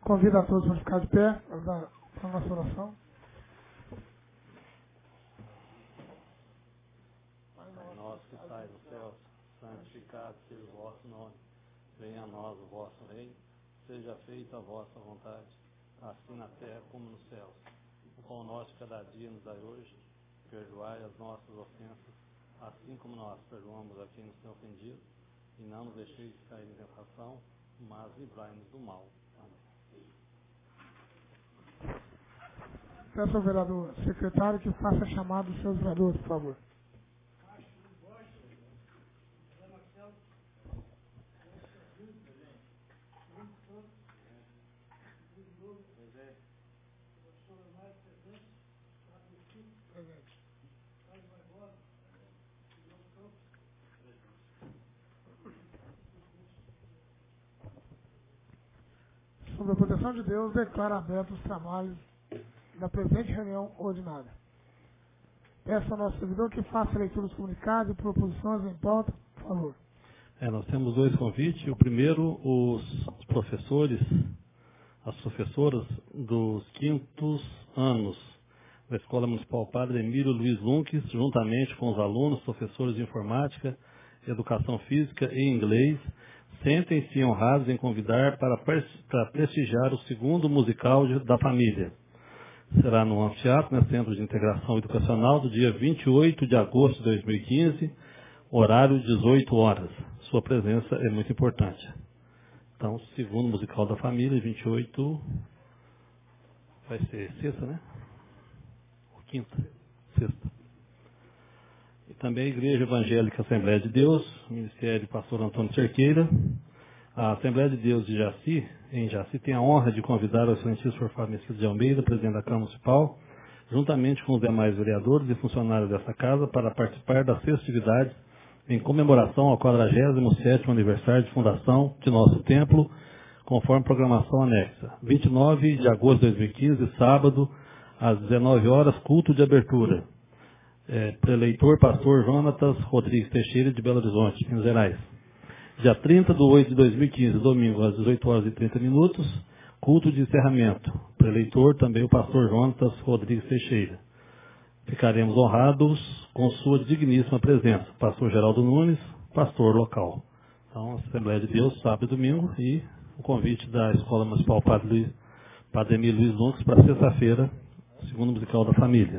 Convido a todos para ficar de pé para a nossa oração. Pai nosso que estais nos céus, santificado seja o vosso nome. Venha a nós o vosso reino, seja feita a vossa vontade, assim na terra como nos céus. O pão nosso de cada dia nos dai hoje, perdoai as nossas ofensas, assim como nós perdoamos a quem nos tem ofendido, e não nos deixeis cair em tentação, mas livrai-nos do mal. Amém. Peço ao vereador secretário que faça a chamada dos seus vereadores, por favor. Sob a proteção de Deus, declaro abertos os trabalhos da presente reunião ordinária. Peço ao nosso servidor que faça a leitura dos comunicados e proposições em pauta, por favor. Nós temos 2 convites. O primeiro, os professores, as professoras dos 5º anos da Escola Municipal Padre Emílio Luiz Lunques, juntamente com os alunos, professores de informática, educação física e inglês, sentem-se honrados em convidar para prestigiar o 2º musical da família. Será no Anfiteatro, no Centro de Integração Educacional, do dia 28 de agosto de 2015, horário 18 horas. Sua presença é muito importante. Então, 2º musical da família, 28, vai ser sexta, né? Ou quinta? Sexta. E também a Igreja Evangélica Assembleia de Deus, Ministério Pastor Antônio Cerqueira. A Assembleia de Deus de Jaci, em Jaci, tem a honra de convidar o excelentíssimo Sr. Fábio Mesquita de Almeida, presidente da Câmara Municipal, juntamente com os demais vereadores e funcionários dessa casa, para participar das festividades em comemoração ao 47º aniversário de fundação de nosso templo, conforme programação anexa. 29 de agosto de 2015, sábado, às 19 horas, culto de abertura. Preleitor Pastor Jonatas Rodrigues Teixeira, de Belo Horizonte, Minas Gerais. Dia 30 de 8 de 2015, domingo, às 18 horas e 30 minutos, culto de encerramento. Preleitor também o pastor Jonatas Rodrigues Teixeira. Ficaremos honrados com sua digníssima presença. Pastor Geraldo Nunes, pastor local. Então, Assembleia de Deus, sábado e domingo, e o convite da Escola Municipal Padre Emílio Luiz Lunques para sexta-feira, 2º musical da família.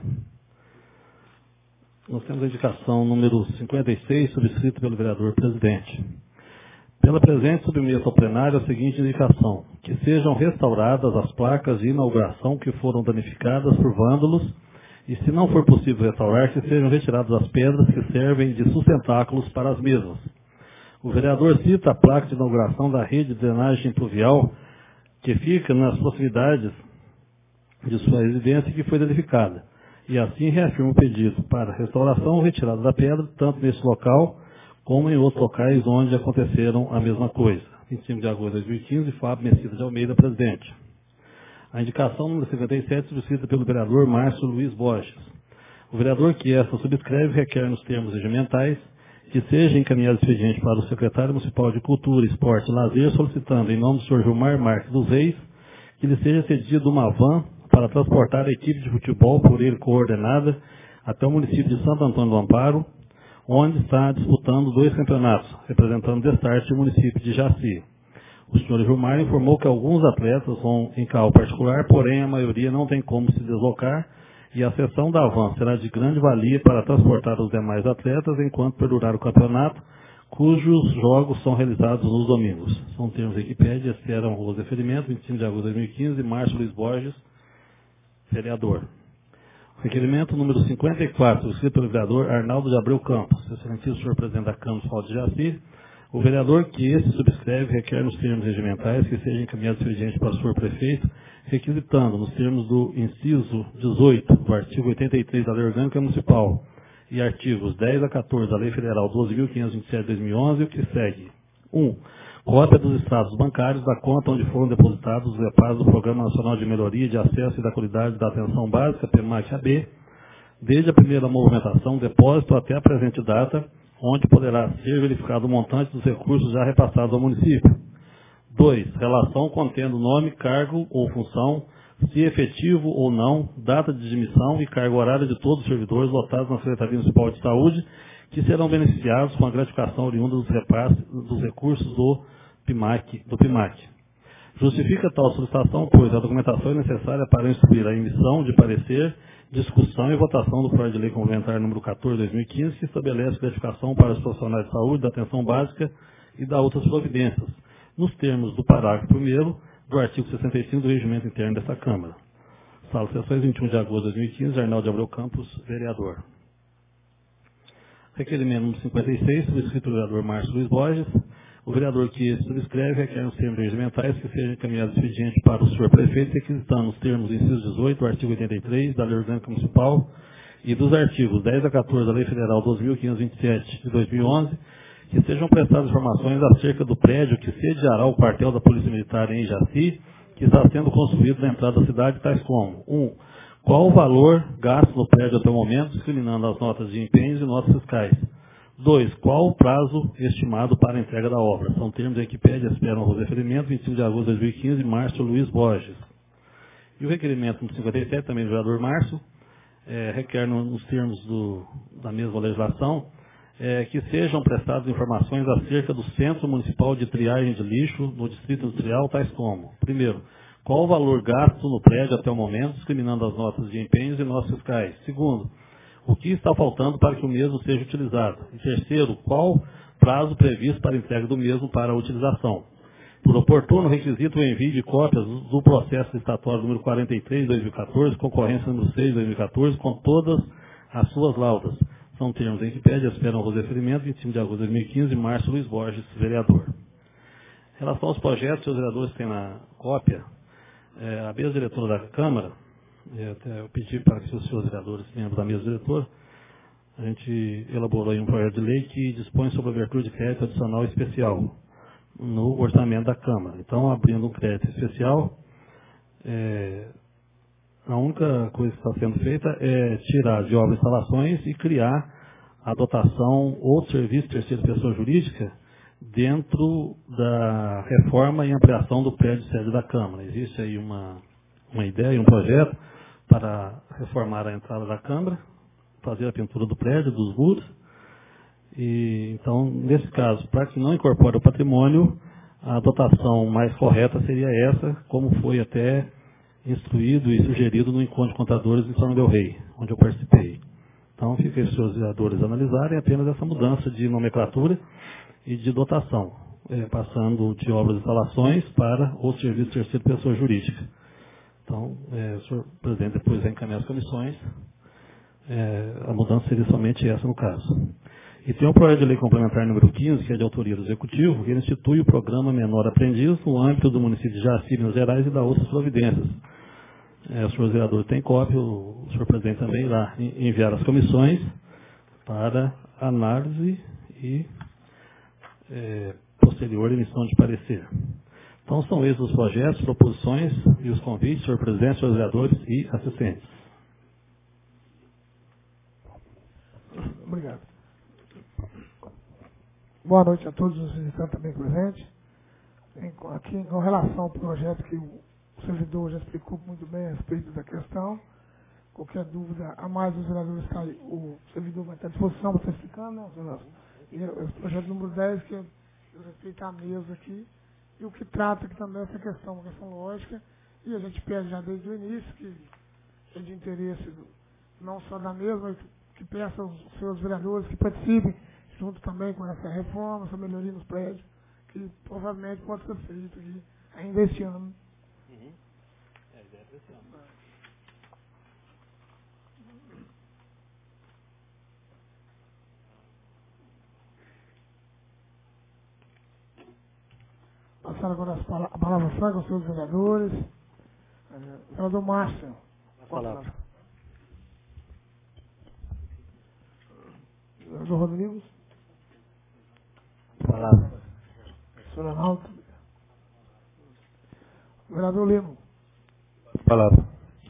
Nós temos a indicação número 56, subscrita pelo vereador presidente. Pela presente, submeto ao plenário a seguinte indicação: que sejam restauradas as placas de inauguração que foram danificadas por vândalos e, se não for possível restaurar, que sejam retiradas as pedras que servem de sustentáculos para as mesmas. O vereador cita a placa de inauguração da rede de drenagem pluvial que fica nas proximidades de sua residência e que foi danificada. E assim reafirma o pedido para restauração ou retirada da pedra, tanto nesse local como em outros locais onde aconteceram a mesma coisa. 25 de agosto de 2015, Fábio Mesquita de Almeida, presidente. A indicação número 57, subscrita pelo vereador Márcio Luiz Borges. O vereador que esta subscreve requer nos termos regimentais que seja encaminhado expediente para o secretário municipal de Cultura, Esporte e Lazer, solicitando, em nome do senhor Gilmar Marques dos Reis, que lhe seja cedido uma van para transportar a equipe de futebol por ele coordenada até o município de Santo Antônio do Amparo, onde está disputando 2 campeonatos, representando Destarte o município de Jaci. O senhor Gilmar informou que alguns atletas vão em carro particular, porém a maioria não tem como se deslocar, e a cessão da van será de grande valia para transportar os demais atletas enquanto perdurar o campeonato, cujos jogos são realizados nos domingos. São termos Wikipédia, Esther Honroso Referimento, 25 de agosto de 2015, Márcio Luiz Borges, vereador. Requerimento número 54, escrito pelo vereador Arnaldo de Abreu Campos, excelentíssimo senhor presidente da Câmara Municipal de Jaci. O vereador que esse subscreve requer nos termos regimentais que seja encaminhado expediente para o senhor prefeito, requisitando, nos termos do inciso 18 do artigo 83 da Lei Orgânica Municipal e artigos 10 a 14 da Lei Federal 12.527 de 2011, o que segue. 1. Cópia dos extratos bancários da conta onde foram depositados os reparos do Programa Nacional de Melhoria de Acesso e da Qualidade da Atenção Básica, PMAC-AB, desde a primeira movimentação, depósito até a presente data, onde poderá ser verificado o montante dos recursos já repassados ao município. 2. Relação contendo nome, cargo ou função, se efetivo ou não, data de admissão e carga horária de todos os servidores lotados na Secretaria Municipal de Saúde, que serão beneficiados com a gratificação oriunda dos repasses dos recursos do PIMAC. Justifica tal solicitação, pois a documentação é necessária para instruir a emissão de parecer, discussão e votação do projeto de lei complementar número 14 de 2015, que estabelece gratificação para os profissionais de saúde, da atenção básica e da outras providências, nos termos do parágrafo 1º do artigo 65 do Regimento Interno desta Câmara. Sala de Sessões, 21 de agosto de 2015, Arnaldo de Abreu Campos, vereador. Requerimento número 56, subscrito pelo vereador Márcio Luiz Borges. O vereador que subscreve requer nos termos regimentais que seja encaminhado expediente para o senhor prefeito, requisitando os termos do inciso 18 do artigo 83 da Lei Orgânica Municipal e dos artigos 10 a 14 da Lei Federal 12.527 de 2011, que sejam prestadas informações acerca do prédio que sediará o quartel da Polícia Militar em Jaci, que está sendo construído na entrada da cidade, tais como: 1. Qual o valor gasto no prédio até o momento, discriminando as notas de empenhos e notas fiscais? 2. Qual o prazo estimado para a entrega da obra? São termos em que pede, esperam o referimento, 25 de agosto de 2015, Márcio Luiz Borges. E o requerimento número 57, também do vereador Márcio, requer nos termos da mesma legislação, que sejam prestadas informações acerca do Centro Municipal de Triagem de Lixo no Distrito Industrial, tais como: primeiro, qual o valor gasto no prédio até o momento, discriminando as notas de empenhos e notas fiscais? Segundo, o que está faltando para que o mesmo seja utilizado? E terceiro, qual prazo previsto para a entrega do mesmo para a utilização? Por oportuno, requisito o envio de cópias do processo licitatório número 43 de 2014, concorrência número 6 de 2014, com todas as suas laudas. São termos em que pede, esperam o referimento, 25 de agosto de 2015, Márcio Luiz Borges, vereador. Em relação aos projetos, os vereadores têm na cópia, a mesa diretora da Câmara, eu pedi para que os senhores vereadores, membros da mesa diretora, a gente elaborou aí um projeto de lei que dispõe sobre a abertura de crédito adicional especial no orçamento da Câmara. Então, abrindo um crédito especial, a única coisa que está sendo feita é tirar de obras e instalações e criar a dotação ou serviço de terceira pessoa jurídica dentro da reforma e ampliação do prédio sede da Câmara. Existe aí uma ideia, um projeto para reformar a entrada da Câmara, fazer a pintura do prédio, dos muros. E, então, nesse caso, para que não incorpore o patrimônio, a dotação mais correta seria essa, como foi até instruído e sugerido no encontro de contadores em São Del Rey, onde eu participei. Então, fica aí os seus vereadores analisarem apenas essa mudança de nomenclatura e de dotação, passando de obras e instalações para o serviço de terceira pessoa jurídica. Então, o senhor presidente depois vai encaminhar as comissões. A mudança seria somente essa no caso. E tem o projeto de lei complementar número 15, que é de autoria do Executivo, que institui o programa Menor Aprendiz no âmbito do município de Jaci, Minas Gerais, e da outras providências. O senhor vereador tem cópia, o senhor presidente também irá enviar as comissões para análise e posterior emissão de parecer. Então, são esses os projetos, proposições e os convites, senhor presidente, senhores vereadores e assistentes. Obrigado. Boa noite a todos os que estão também presentes. Aqui, com relação ao projeto que o servidor já explicou muito bem a respeito da questão, qualquer dúvida a mais, os vereadores estão aí, o servidor vai estar à disposição para estar explicando, né? E o projeto número 10, que é respeito à mesa aqui, e o que trata aqui também essa questão, uma questão lógica, e a gente pede já desde o início que é de interesse não só da mesa, mas que peça aos seus vereadores que participem junto também com essa reforma, essa melhoria nos prédios, que provavelmente pode ser feito aqui ainda este ano. A ideia é desse ano. Passar agora a palavra franca aos seus vereadores. Vereador Márcio. A palavra. Vereador Rodrigues. Palavra. Senhor Arnaldo. Vereador Lima. Palavra.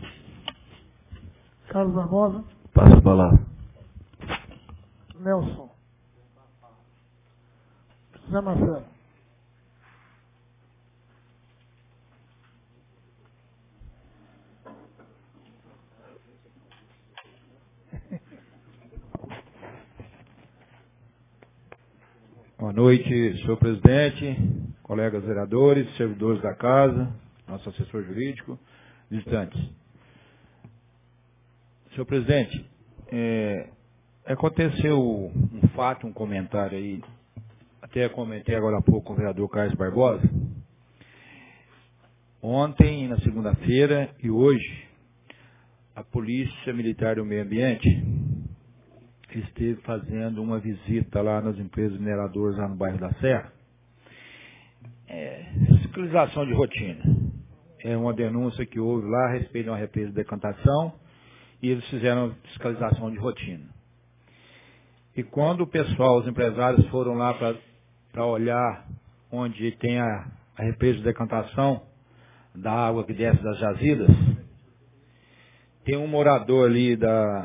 Carlos Barbosa. Passo a palavra. Nelson. José Marcelo. Boa noite, senhor presidente, colegas vereadores, servidores da casa, nosso assessor jurídico, visitantes. Senhor presidente, aconteceu um fato, um comentário aí, até comentei agora há pouco com o vereador Carlos Barbosa. Ontem, na segunda-feira e hoje, a Polícia Militar do Meio Ambiente esteve fazendo uma visita lá nas empresas mineradoras lá no bairro da Serra. Fiscalização de rotina. É uma denúncia que houve lá a respeito de uma represa de decantação e eles fizeram fiscalização de rotina. E quando o pessoal, os empresários foram lá para olhar onde tem a represa de decantação da água que desce das jazidas, tem um morador ali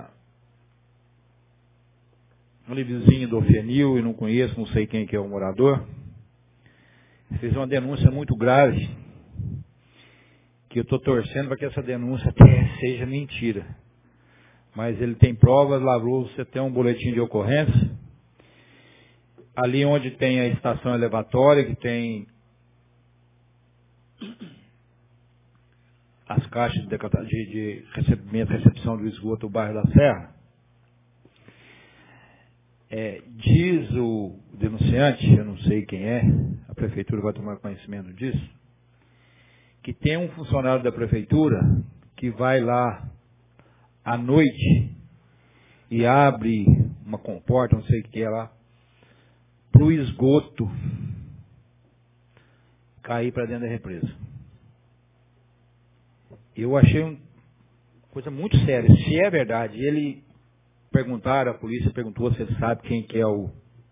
ali vizinho do Ofenil, e não conheço, não sei quem que é o morador, fez uma denúncia muito grave, que eu estou torcendo para que essa denúncia até seja mentira. Mas ele tem provas, lavrou, você tem um boletim de ocorrência, ali onde tem a estação elevatória, que tem as caixas de recebimento e recepção do esgoto do bairro da Serra, diz o denunciante, eu não sei quem é, a prefeitura vai tomar conhecimento disso, que tem um funcionário da prefeitura que vai lá à noite e abre uma comporta, não sei o que é lá, para o esgoto cair para dentro da represa. Eu achei uma coisa muito séria. Se é verdade, a polícia perguntou se ele sabe quem que é o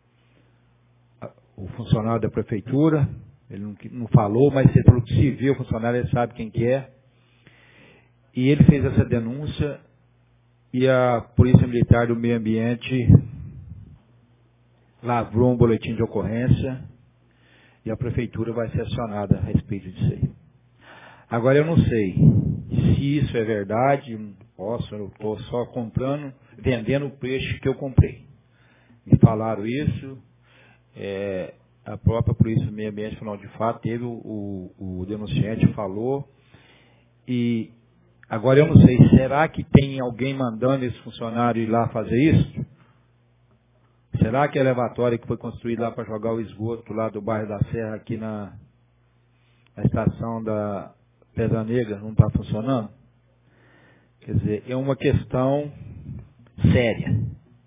funcionário da prefeitura. Ele não falou, mas ele falou que se viu o funcionário, ele sabe quem que é. E ele fez essa denúncia e a Polícia Militar do Meio Ambiente lavrou um boletim de ocorrência e a prefeitura vai ser acionada a respeito disso aí. Agora eu não sei se isso é verdade, eu estou só vendendo o peixe que eu comprei. Me falaram isso, a própria Polícia do Meio Ambiente falou, de fato, teve o denunciante falou, e agora eu não sei, será que tem alguém mandando esse funcionário ir lá fazer isso? Será que a elevatória que foi construída lá para jogar o esgoto lá do bairro da Serra, aqui na estação da Pedra Negra, não está funcionando? Quer dizer, é uma questão séria.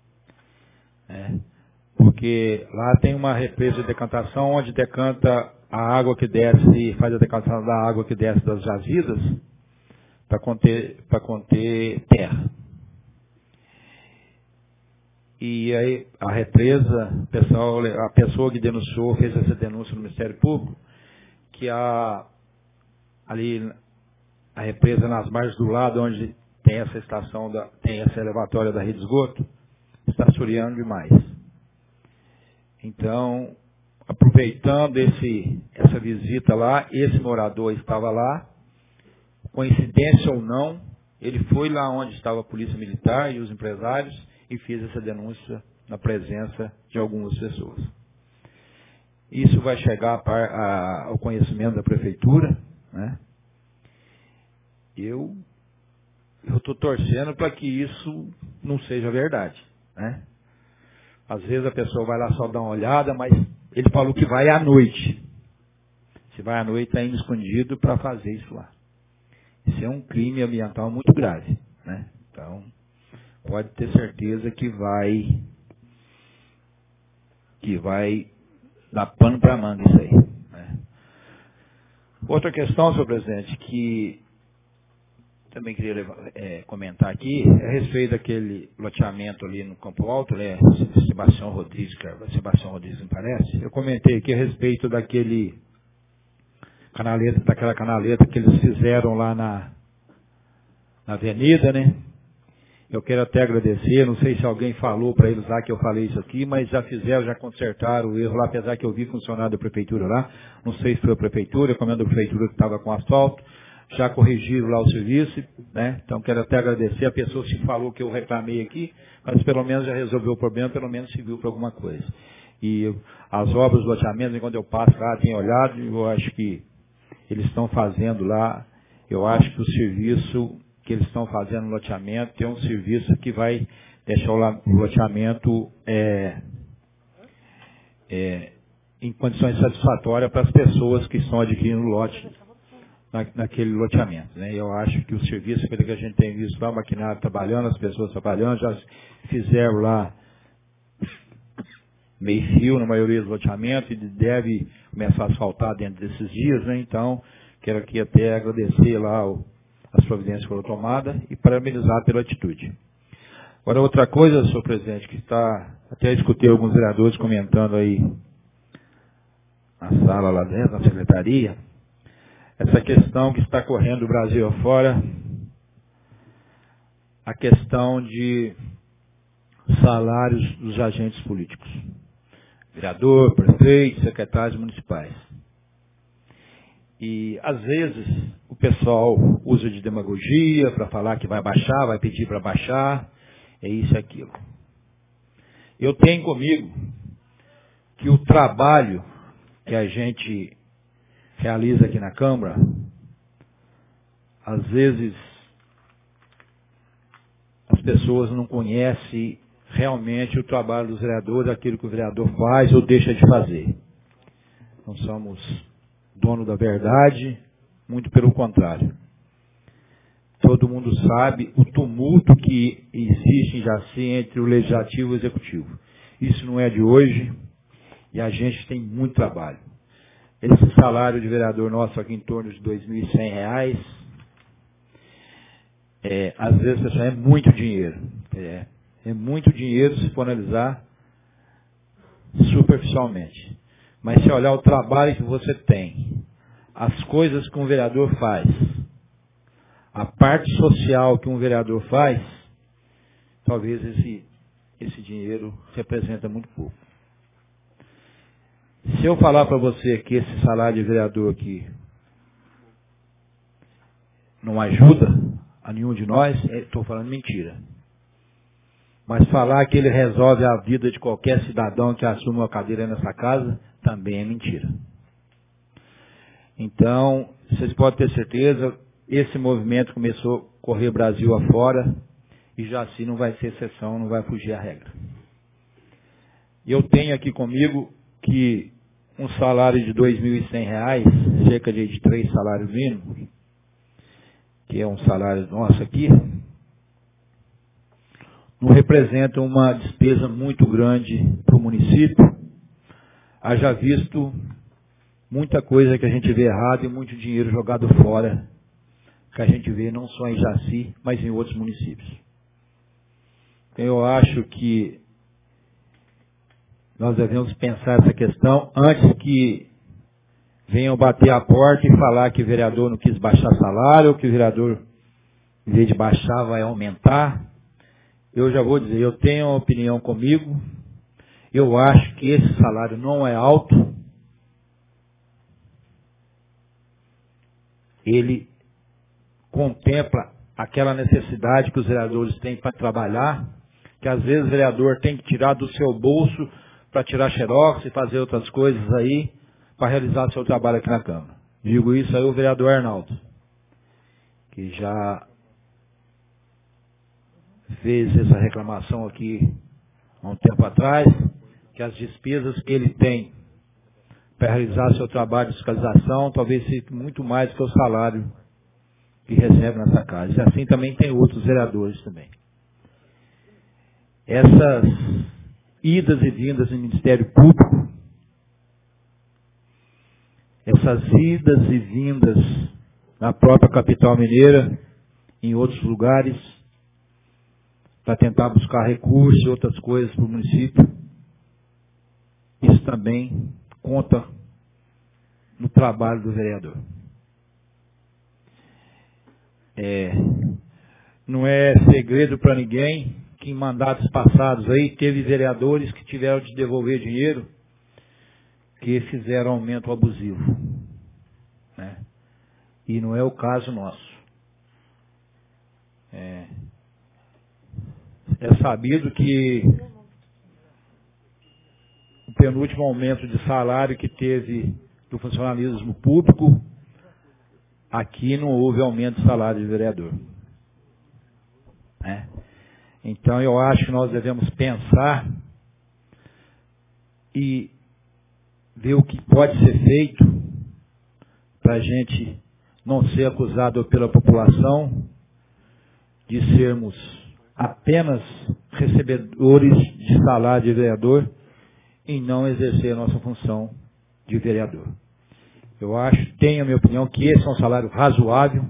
Porque lá tem uma represa de decantação onde decanta a água que desce, faz a decantação da água que desce das jazidas para conter terra. E aí a represa, a pessoa que denunciou, fez essa denúncia no Ministério Público, que ali a represa nas margens do lado, onde tem essa estação, tem essa elevatória da rede de esgoto, está assoreando demais. Então, aproveitando essa visita lá, esse morador estava lá, coincidência ou não, ele foi lá onde estava a Polícia Militar e os empresários e fez essa denúncia na presença de algumas pessoas. Isso vai chegar ao conhecimento da prefeitura, né? Eu estou torcendo para que isso não seja verdade, né? Às vezes a pessoa vai lá só dar uma olhada, mas ele falou que vai à noite. Se vai à noite, está indo escondido para fazer isso lá. Isso é um crime ambiental muito grave, né? Então, pode ter certeza que vai dar pano para manga isso aí, né? Outra questão, senhor presidente, que também queria comentar aqui, é a respeito daquele loteamento ali no Campo Alto, né? Sebastião Rodrigues, me parece. Eu comentei aqui a respeito daquela canaleta que eles fizeram lá na avenida, né? Eu quero até agradecer, não sei se alguém falou para eles lá que eu falei isso aqui, mas já consertaram o erro lá, apesar que eu vi funcionário da prefeitura lá, não sei se foi a prefeitura, como é da prefeitura que estava com asfalto, já corrigiram lá o serviço, né? Então quero até agradecer a pessoa que falou que eu reclamei aqui, mas pelo menos já resolveu o problema, pelo menos serviu para alguma coisa. E as obras do loteamento, quando eu passo lá, tenho olhado, eu acho que eles estão fazendo lá, eu acho que o serviço que eles estão fazendo no loteamento é um serviço que vai deixar o loteamento em condições satisfatórias para as pessoas que estão adquirindo o lote naquele loteamento. Né? Eu acho que o serviço, pelo que a gente tem visto lá, o maquinário trabalhando, as pessoas trabalhando, já fizeram lá meio fio na maioria dos loteamentos e deve começar a asfaltar dentro desses dias. Né? Então, quero aqui até agradecer lá as providências que foram tomadas e parabenizar pela atitude. Agora, outra coisa, senhor presidente, que está, até escutei alguns vereadores comentando aí na sala lá dentro, na secretaria, essa questão que está correndo o Brasil afora, a questão de salários dos agentes políticos. Vereador, prefeito, secretários municipais. E, às vezes, o pessoal usa de demagogia para falar que vai baixar, vai pedir para baixar, é isso e aquilo. Eu tenho comigo que o trabalho que a gente realiza aqui na Câmara, às vezes, as pessoas não conhecem realmente o trabalho dos vereadores, aquilo que o vereador faz ou deixa de fazer. Não somos dono da verdade, muito pelo contrário. Todo mundo sabe o tumulto que existe em Jaci entre o legislativo e o executivo. Isso não é de hoje e a gente tem muito trabalho. Esse salário de vereador nosso aqui em torno de R$ 2.100, às vezes, pessoal, é muito dinheiro. É muito dinheiro se for analisar superficialmente. Mas se olhar o trabalho que você tem, as coisas que um vereador faz, a parte social que um vereador faz, talvez esse dinheiro representa muito pouco. Se eu falar para você que esse salário de vereador aqui não ajuda a nenhum de nós, estou falando mentira. Mas falar que ele resolve a vida de qualquer cidadão que assume uma cadeira nessa casa, também é mentira. Então, vocês podem ter certeza, esse movimento começou a correr Brasil afora, e Jaci não vai ser exceção, não vai fugir à regra. Eu tenho aqui comigo que um salário de R$ 2.100, cerca de 3 salários mínimos, que é um salário nosso aqui, não representa uma despesa muito grande para o município. Haja visto muita coisa que a gente vê errado e muito dinheiro jogado fora, que a gente vê não só em Jaci, mas em outros municípios. Então, eu acho que nós devemos pensar essa questão antes que venham bater a porta e falar que o vereador não quis baixar salário, ou que o vereador, em vez de baixar, vai aumentar. Eu já vou dizer, eu tenho uma opinião comigo, eu acho que esse salário não é alto, ele contempla aquela necessidade que os vereadores têm para trabalhar, que às vezes o vereador tem que tirar do seu bolso para tirar xerox e fazer outras coisas aí, para realizar seu trabalho aqui na Câmara. Digo isso aí o vereador Arnaldo, que já fez essa reclamação aqui há um tempo atrás, que as despesas que ele tem para realizar seu trabalho de fiscalização talvez seja muito mais do que o salário que recebe nessa casa. E assim também tem outros vereadores também. Essas idas e vindas no Ministério Público, essas idas e vindas na própria capital mineira, em outros lugares, para tentar buscar recursos e outras coisas para o município, isso também conta no trabalho do vereador. Não é segredo para ninguém que em mandatos passados aí teve vereadores que tiveram de devolver dinheiro que fizeram aumento abusivo. Né? E não é o caso nosso. É sabido que o o penúltimo aumento de salário que teve do funcionalismo público, aqui não houve aumento de salário de vereador. Então, eu acho que nós devemos pensar e ver o que pode ser feito para a gente não ser acusado pela população de sermos apenas recebedores de salário de vereador e não exercer a nossa função de vereador. Eu acho, tenho a minha opinião, que esse é um salário razoável.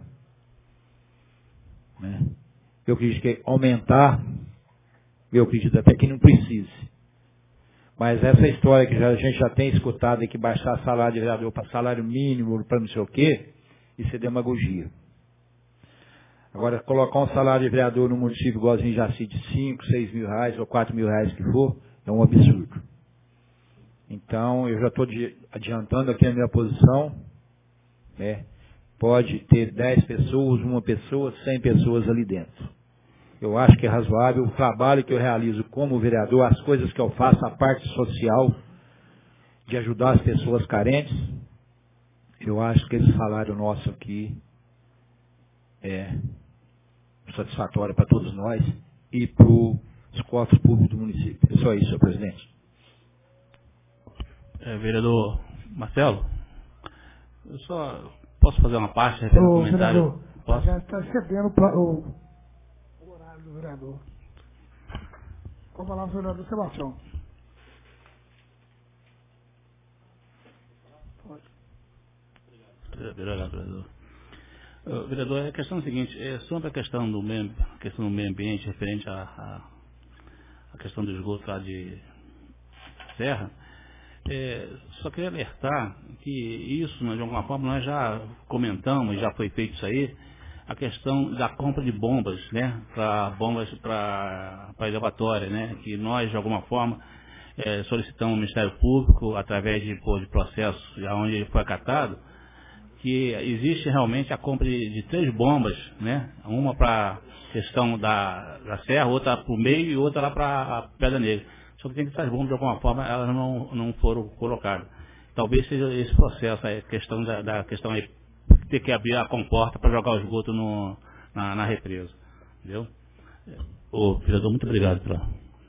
Eu acredito que aumentar, eu acredito até que não precise. Mas essa história que a gente já tem escutado, que baixar salário de vereador para salário mínimo, para não sei o quê, isso é demagogia. Agora, colocar um salário de vereador no município igualzinho de Jaci de 5, 6 mil reais ou 4 mil reais que for, é um absurdo. Então, eu já estou adiantando aqui a minha posição. Pode ter 10 pessoas, 1 pessoa, 100 pessoas ali dentro. Eu acho que é razoável o trabalho que eu realizo como vereador, as coisas que eu faço, a parte social, de ajudar as pessoas carentes. Eu acho que esse salário nosso aqui é satisfatório para todos nós e para os cofres públicos do município. É só isso, senhor presidente. Vereador Marcelo, eu só posso fazer uma parte, referente ao comentário? Vereador, Posso? já está excedendo o horário do vereador. Com a palavra, vereador Sebastião. Pode. Vereador. Vereador, a questão é a seguinte, sobre a questão do meio ambiente referente à questão do esgoto lá de Serra, só queria alertar que isso, de alguma forma, nós já comentamos, já foi feito isso aí, a questão da compra de bombas, para elevatória, que nós, de alguma forma, solicitamos ao Ministério Público, através de processo onde ele foi acatado, que existe realmente a compra de 3 bombas, uma para a questão da Serra, outra para o meio e outra lá para a Pedra Negra. Só que tem que essas bombas, de alguma forma, elas não foram colocadas. Talvez seja esse processo, a questão da questão aí, ter que abrir a comporta para jogar o esgoto na represa. Entendeu? Ô, vereador, muito obrigado pela...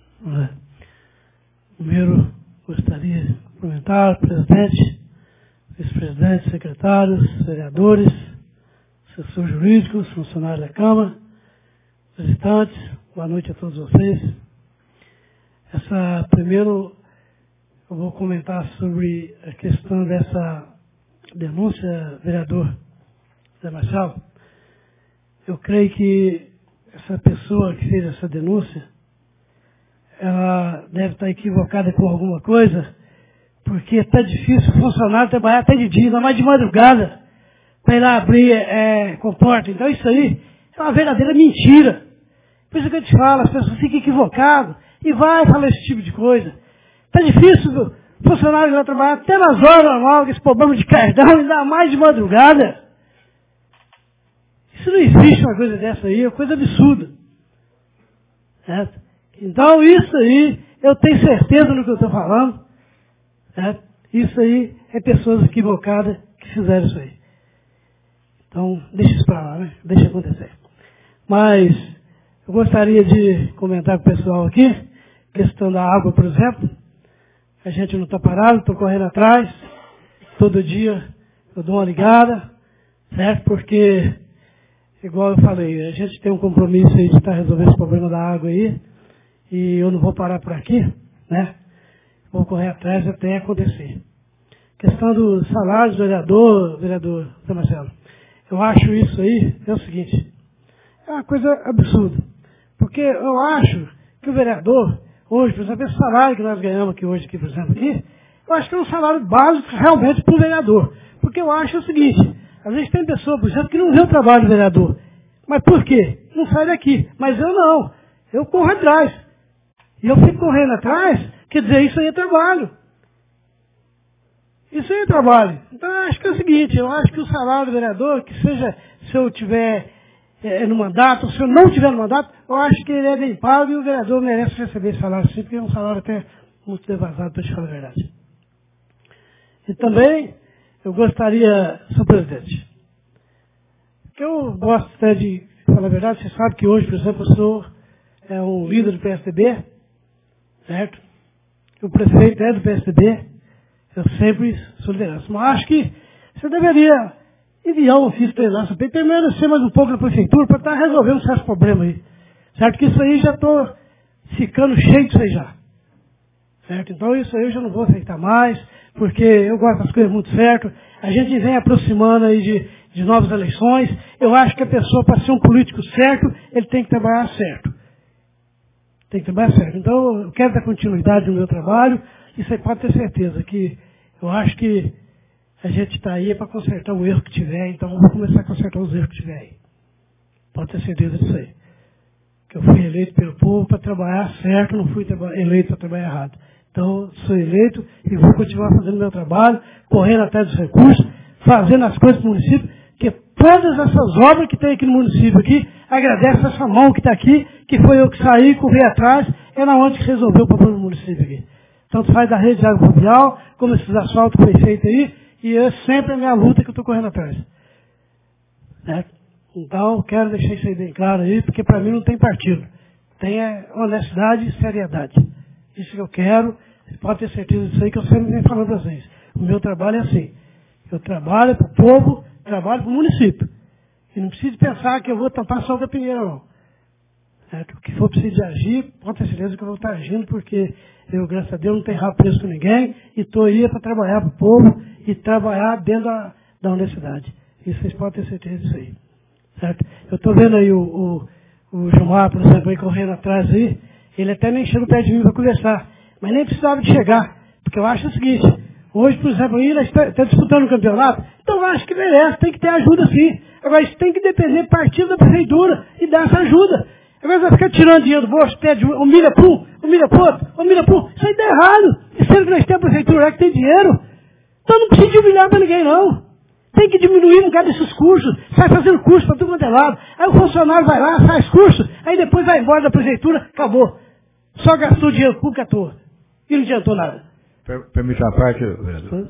Primeiro, gostaria de cumprimentar o presidente, vice-presidente, secretários, vereadores, assessores jurídicos, funcionários da Câmara, visitantes, boa noite a todos vocês. Primeiro, eu vou comentar sobre a questão dessa denúncia, vereador Zé Marcelo. Eu creio que essa pessoa que fez essa denúncia, ela deve estar equivocada com alguma coisa, porque está difícil o funcionário trabalhar até de dia, ainda mais de madrugada, para ir lá abrir comporta. Então isso aí é uma verdadeira mentira. Por isso que eu te falo, as pessoas ficam equivocadas e vai falar esse tipo de coisa. Está difícil o funcionário que vai trabalhar até nas horas normais, com esse problema de cartão, ainda mais de madrugada. Isso não existe uma coisa dessa aí, é uma coisa absurda. Certo? Então isso aí, eu tenho certeza no que eu estou falando. Certo? Isso aí é pessoas equivocadas que fizeram isso aí. Então, deixa isso para lá, deixa acontecer. Mas eu gostaria de comentar com o pessoal aqui, questão da água, por exemplo. A gente não está parado, estou correndo atrás. Todo dia eu dou uma ligada, certo? Porque, igual eu falei, a gente tem um compromisso aí de estar resolvendo esse problema da água aí. E eu não vou parar por aqui, Vou correr atrás até acontecer. Questão do salário do vereador Zé Marcelo. Eu acho isso aí, é o seguinte, é uma coisa absurda. Porque eu acho que o vereador, hoje, por exemplo, esse salário que nós ganhamos aqui hoje, por exemplo, eu acho que é um salário básico realmente para o vereador. Porque eu acho o seguinte, às vezes tem pessoa, por exemplo, que não vê o trabalho do vereador. Mas por quê? Não sai daqui. Mas eu não. Eu corro atrás. E eu fico correndo atrás, quer dizer, isso aí é trabalho. Isso aí é trabalho. Então eu acho que é o seguinte, eu acho que o salário do vereador, que seja se eu tiver no mandato, ou se eu não tiver no mandato, eu acho que ele é bem pago e o vereador merece receber esse salário sim, porque é um salário até muito devasado, para te falar a verdade. E também, eu gostaria, senhor presidente, que eu gosto até de falar a verdade, você sabe que hoje, por exemplo, o senhor é um líder do PSDB, certo? O prefeito é do PSDB, eu sempre sou liderança. Mas acho que você deveria enviar um ofício para ele lá, permanecer mais um pouco na prefeitura para estar resolvendo certos problemas aí. Certo? Que isso aí já estou ficando cheio disso aí já. Certo? Então isso aí eu já não vou aceitar mais, porque eu gosto das coisas muito certo. A gente vem aproximando aí de novas eleições. Eu acho que a pessoa, para ser um político certo, ele tem que trabalhar certo. Tem que trabalhar certo. Então eu quero dar continuidade no meu trabalho, e você pode ter certeza que eu acho que a gente está aí para consertar o erro que tiver, então eu vou começar a consertar os erros que tiver aí. Pode ter certeza disso aí. Que eu fui eleito pelo povo para trabalhar certo, não fui eleito para trabalhar errado. Então, sou eleito e vou continuar fazendo meu trabalho, correndo atrás dos recursos, fazendo as coisas para o município, que todas essas obras que tem aqui no município aqui, agradece essa mão que está aqui, que foi eu que saí, corri atrás, é na onde que resolveu o problema do município aqui. Tanto faz da rede de água pluvial, como esses asfaltos que foi feito aí, e é sempre a minha luta que eu estou correndo atrás. Certo? Então, quero deixar isso aí bem claro aí, porque para mim não tem partido. Tem honestidade e seriedade. Isso que eu quero, você pode ter certeza disso aí, que eu sempre venho falando para vocês. O meu trabalho é assim. Eu trabalho para o povo, trabalho para o município. E não precisa pensar que eu vou tampar só da Pinheira, não. Certo? O que for preciso de agir, pode ter certeza que eu vou estar agindo, porque eu, graças a Deus, não tenho rabo preso com ninguém, e estou aí para trabalhar para o povo e trabalhar dentro da honestidade. Isso vocês podem ter certeza disso aí. Certo? Eu estou vendo aí o Gilmar, por exemplo, aí correndo atrás aí, ele até nem chega perto de mim para conversar, mas nem precisava de chegar, porque eu acho o seguinte, hoje, por exemplo, ele está disputando o campeonato, então eu acho que merece, tem que ter ajuda sim. Agora, isso tem que depender partido da prefeitura e dar essa ajuda. Agora vai ficar tirando dinheiro do bolso, pede humilha para um, humilha para outro, humilha para um. Isso aí está errado. E sendo que nós temos a prefeitura lá que tem dinheiro, então não precisa de humilhar para ninguém, não. Tem que diminuir um bocado desses cursos. Sai fazendo curso para tudo quanto é lado. Aí o funcionário vai lá, faz curso, aí depois vai embora da prefeitura, acabou. Só gastou dinheiro público à toa. E não adiantou nada. Permite uma parte, vereador.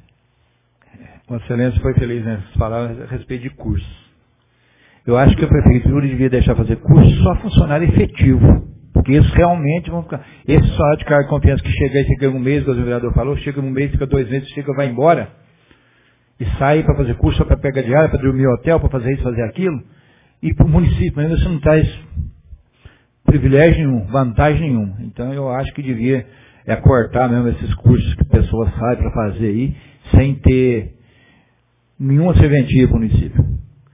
Vossa Excelência foi feliz nessas palavras a respeito de cursos. Eu acho que a prefeitura devia deixar fazer curso só funcionário efetivo. Porque isso realmente vão ficar. Esse salário de cargo de confiança que chega aí, fica um mês, como o vereador falou, chega um mês, fica 2 meses, chega, vai embora. E sai para fazer curso, só para pegar diária, para dormir em hotel, para fazer isso, fazer aquilo. E para o município ainda você não traz privilégio nenhum, vantagem nenhuma. Então eu acho que devia cortar mesmo esses cursos que a pessoa sai para fazer aí, sem ter nenhuma serventia para o município.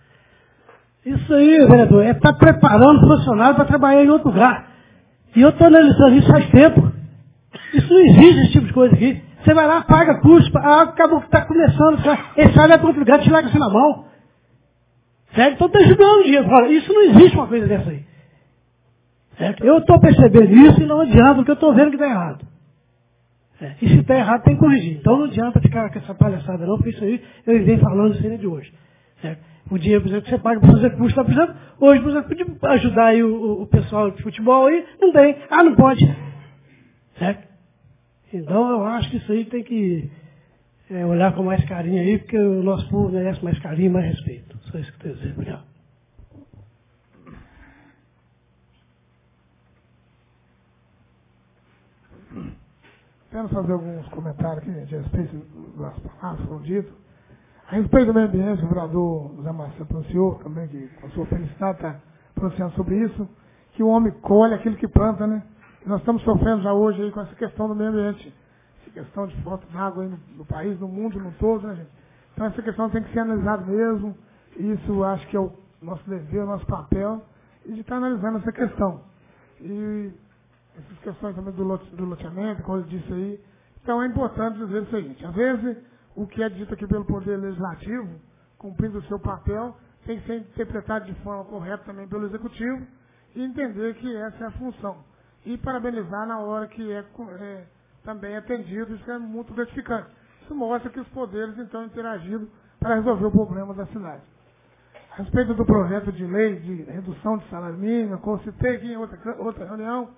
Isso aí, vereador, é estar preparando o funcionário para trabalhar em outro lugar. E eu estou analisando isso faz tempo. Isso não existe, esse tipo de coisa aqui. Você vai lá, paga curso, acabou que está começando, ele sai para outro lugar, te larga assim na mão. Certo? Então está ajudando o dinheiro. Olha, isso não existe uma coisa dessa aí. Certo? Eu estou percebendo isso e não adianta, porque eu estou vendo que está errado. E se está errado, tem que corrigir. Então não adianta ficar com essa palhaçada não, porque isso aí eu venho falando isso aí de hoje. Certo? O dinheiro, por exemplo, que você paga para fazer curso, por exemplo, hoje, por exemplo, podia ajudar aí o pessoal de futebol aí, não tem. Não pode. Certo? Então eu acho que isso aí tem que olhar com mais carinho aí, porque o nosso povo merece mais carinho e mais respeito. Só isso que eu tenho a dizer. Obrigado. Quero fazer alguns comentários aqui de respeito das palavras que foram ditas. A respeito do meio ambiente, o vereador Zé Marcelo pronunciou também, que com a sua felicidade está pronunciando sobre isso, que o homem colhe aquilo que planta, né? E nós estamos sofrendo já hoje aí com essa questão do meio ambiente, essa questão de falta de água aí no país, no mundo, no todo, né, gente? Então essa questão tem que ser analisada mesmo, e isso acho que é o nosso dever, o nosso papel, e de estar analisando essa questão. E essas questões também do loteamento, como eu disse aí. Então é importante dizer o seguinte, às vezes o que é dito aqui pelo Poder Legislativo, cumprindo o seu papel, tem que ser interpretado de forma correta também pelo Executivo e entender que essa é a função. E parabenizar na hora que também atendido, isso é muito gratificante. Isso mostra que os poderes então interagiram para resolver o problema da cidade. A respeito do projeto de lei de redução de salário mínimo, como citei aqui em outra reunião,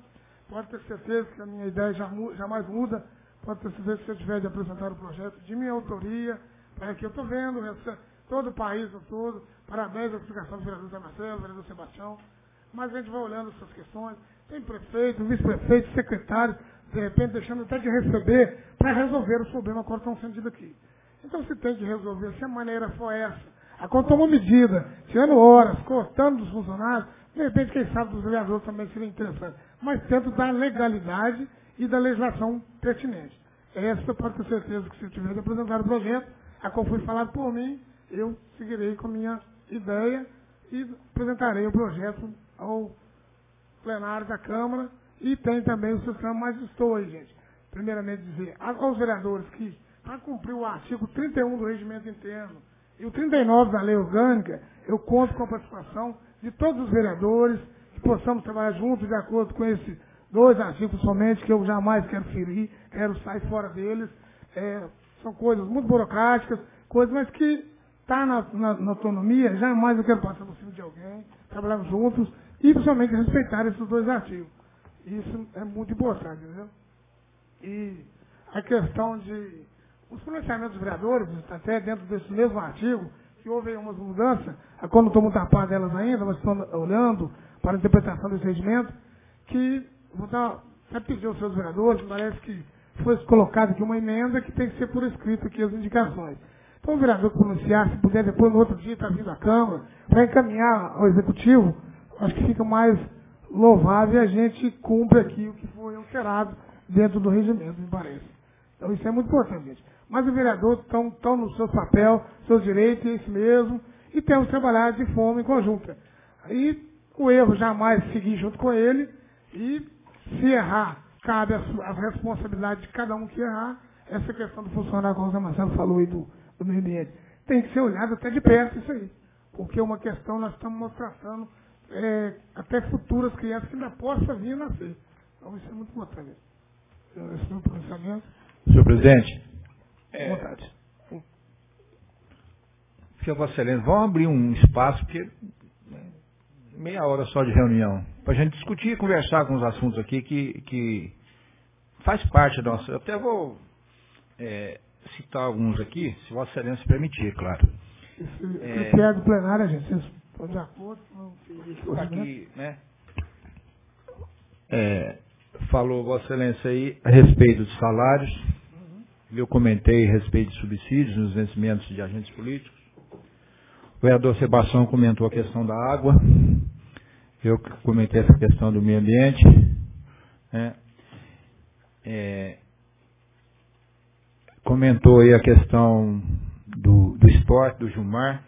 pode ter certeza que a minha ideia jamais muda, pode ter certeza que se eu tiver de apresentar o projeto de minha autoria, para que eu estou vendo, todo o país todo, parabéns à explicação do vereador Zé Marcelo, vereador Sebastião, mas a gente vai olhando essas questões, tem prefeito, vice-prefeito, secretário, de repente deixando até de receber para resolver os problemas que estão sendo aqui. Então se tem que resolver, se a maneira for essa, a quando toma medida, tirando horas, cortando dos funcionários, de repente quem sabe dos vereadores também seria interessante, mas dentro da legalidade e da legislação pertinente. Essa pode ter certeza que se eu tiver de apresentar o projeto, a qual foi falado por mim, eu seguirei com a minha ideia e apresentarei o projeto ao plenário da Câmara e tem também o sistema, mas estou aí, gente. Primeiramente dizer aos vereadores que, para cumprir o artigo 31 do regimento interno e o 39 da lei orgânica, eu conto com a participação de todos os vereadores, que possamos trabalhar juntos de acordo com esses 2 artigos somente, que eu jamais quero ferir, quero sair fora deles. São coisas muito burocráticas, coisas, mas que está na autonomia, jamais eu quero passar por cima de alguém, trabalhar juntos e principalmente respeitar esses 2 artigos. Isso é muito importante, entendeu? E a questão de os pronunciamentos dos vereadores, até dentro desse mesmo artigo, que houve umas mudanças, quando não estou muito a par delas ainda, mas estou olhando para a interpretação desse regimento, que vou até pedir aos seus vereadores, parece que foi colocado aqui uma emenda que tem que ser por escrito aqui as indicações. Então o vereador que pronunciar, se puder depois no outro dia estar vindo à Câmara, para encaminhar ao Executivo, acho que fica mais louvável e a gente cumpre aqui o que foi alterado dentro do regimento, me parece. Então isso é muito importante, gente. Mas os vereadores estão no seu papel, seus direitos, é isso mesmo, e temos que trabalhar de forma em conjunta. Aí o erro jamais seguir junto com ele, e se errar, cabe a responsabilidade de cada um que errar. Essa questão do funcionário, como o Zé Marcelo falou aí do meio ambiente, tem que ser olhado até de perto isso aí. Porque é uma questão, nós estamos tratando até futuras crianças que ainda possam vir a nascer. Então isso é muito importante. Esse é o pensamento. Senhor presidente, vontade. Senhor Vossa Excelência, vamos abrir um espaço, porque meia hora só de reunião, para a gente discutir e conversar com os assuntos aqui que faz parte da nossa... Eu até vou citar alguns aqui, se Vossa Excelência permitir, claro. Se é do plenário, gente, vocês estão de acordo? Aqui, né? Falou Vossa Excelência aí a respeito dos salários. Eu comentei a respeito de subsídios nos vencimentos de agentes políticos. O vereador Sebastião comentou a questão da água. Eu comentei essa questão do meio ambiente. Comentou aí a questão do esporte, do Gilmar.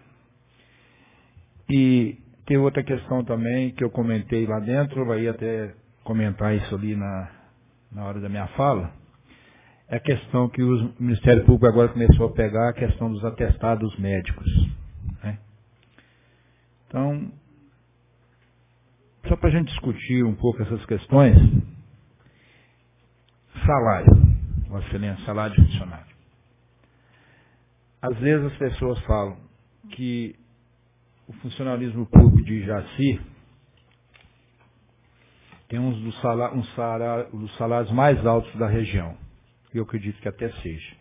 E tem outra questão também que eu comentei lá dentro, eu ia até comentar isso ali na hora da minha fala. É a questão que o Ministério Público agora começou a pegar, a questão dos atestados médicos. Né? Então, só para a gente discutir um pouco essas questões, salário, Vossa Excelência, salário de funcionário. Às vezes as pessoas falam que o funcionalismo público de Jaci tem um dos salários mais altos da região. E eu acredito que até seja.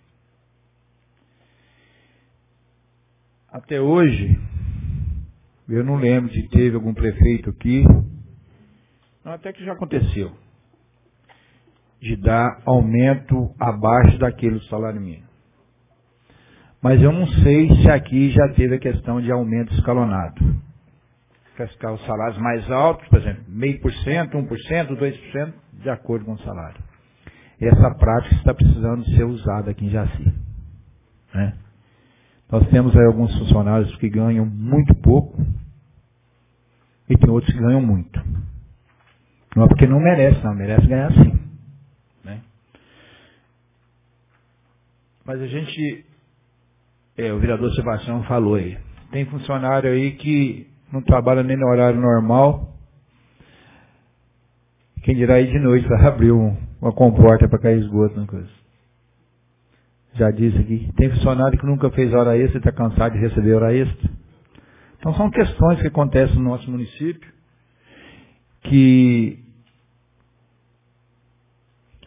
Até hoje, eu não lembro se teve algum prefeito aqui, não, até que já aconteceu, de dar aumento abaixo daquele salário mínimo. Mas eu não sei se aqui já teve a questão de aumento escalonado. Ficar os salários mais altos, por exemplo, 0,5%, 1%, 2%, de acordo com o salário. Essa prática está precisando ser usada aqui em Jaci. Né? Nós temos aí alguns funcionários que ganham muito pouco e tem outros que ganham muito. Não é porque não merece, não. Merece ganhar sim. Né? Mas a gente... o vereador Sebastião falou aí. Tem funcionário aí que não trabalha nem no horário normal. Quem dirá aí de noite vai abrir uma comporta para cair esgoto na coisa. Já disse aqui. Tem funcionário que nunca fez hora extra e está cansado de receber hora extra. Então são questões que acontecem no nosso município que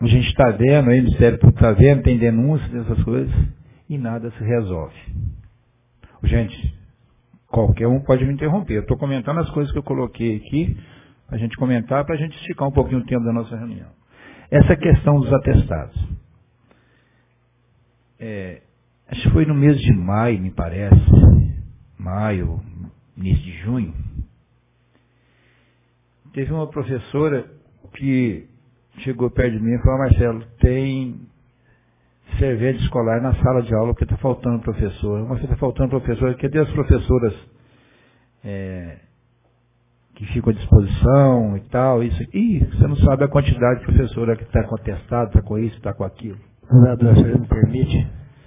A gente está vendo, aí o Ministério Público está vendo, tem denúncias dessas coisas, e nada se resolve. Gente, qualquer um pode me interromper. Eu estou comentando as coisas que eu coloquei aqui, para a gente comentar, para a gente esticar um pouquinho o tempo da nossa reunião. Essa questão dos atestados. Acho que foi no mês de maio, me parece, maio, início de junho, teve uma professora que chegou perto de mim e falou: Marcelo, tem servente escolar na sala de aula porque está faltando professor. Mas está faltando professor, cadê as professoras que ficam à disposição e tal? Isso. Ih, você não sabe a quantidade de professora que está com atestado, está com isso, está com aquilo. Vereador, se me permite,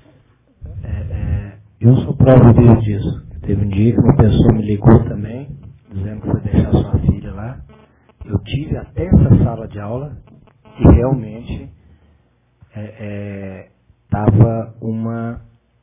eu sou prova viva disso. Teve um dia que uma pessoa me ligou também, dizendo que foi deixar sua filha lá. Eu tive até essa sala de aula e realmente estava uma